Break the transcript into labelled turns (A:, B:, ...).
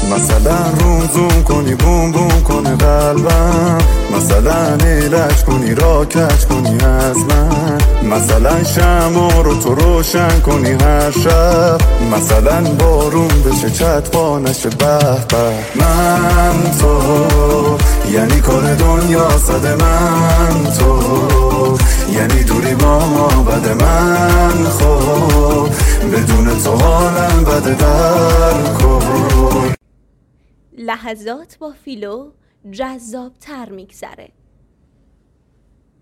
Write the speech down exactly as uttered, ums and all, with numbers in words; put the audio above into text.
A: مثلا روم زوم کنی بوم بوم کنه قلبم، مثلا ایلش کنی را کج کنی از من، مثلا شمع رو تو روشن کنی هر شب، مثلا بارون بشه چتپا نشه به به. من تو یعنی کار دنیا صد من تو، یعنی دوری با ما بده من خود، بدون تو حالم بده در کن.
B: لحظات با فیلو جذاب تر میگذره.